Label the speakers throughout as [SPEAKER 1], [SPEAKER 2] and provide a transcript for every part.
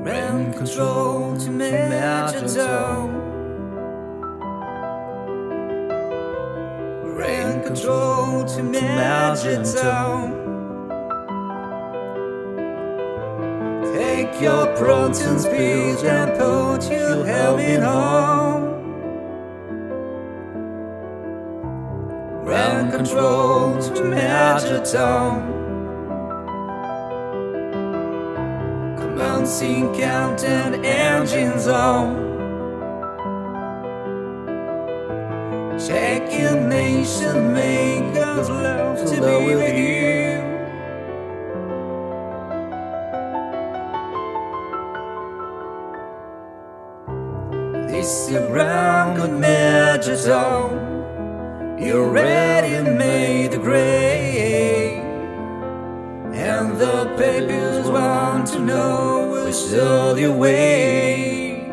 [SPEAKER 1] Rent control to Major Tom. Rent control to Major Tom. Take your protein pills and put your helmet on. Rent control to Major Tom. Commencing countdown, engines on. Check your nation, make us love to be with you. This is ground good Major Tom. You're ready, made the grade. And the papers want to know which other way.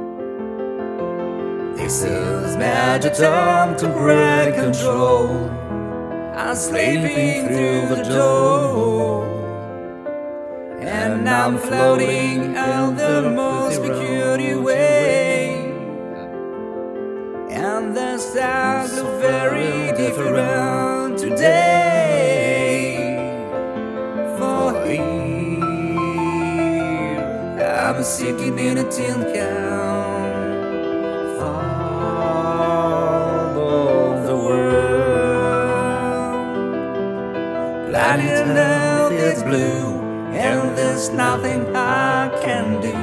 [SPEAKER 1] This is Major Tom to great control. I'm sleeping through the door, and I'm floating out the most peculiar way. And the stars look very different today. For here, I'm sitting in a tin can, far above the world. Planet Earth is blue, and there's nothing I can do.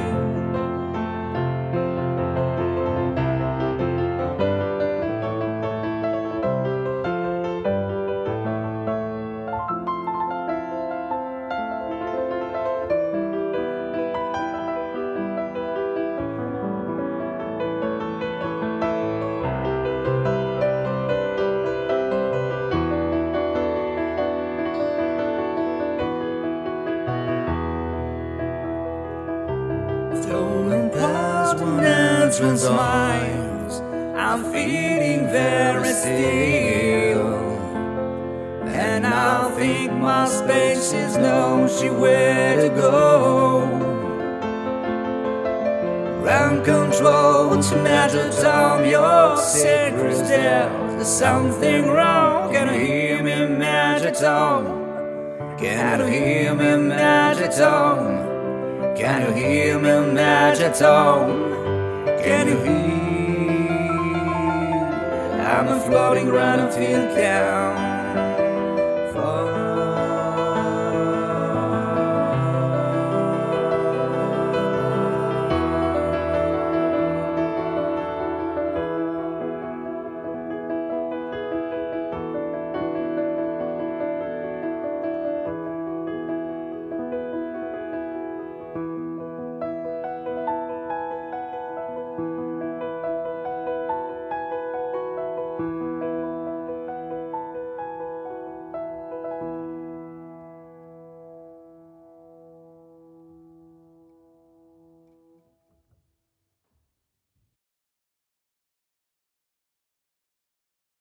[SPEAKER 1] Stolen past 100 miles, I'm feeling very still, and I think my species knows where to go. Ground control to Major Tom, your secret's there. There's something wrong. Can you hear me, Major Tom? Can you hear me, Major Tom? Can you hear me, Major Tom? Can you hear? I'm floating right until count.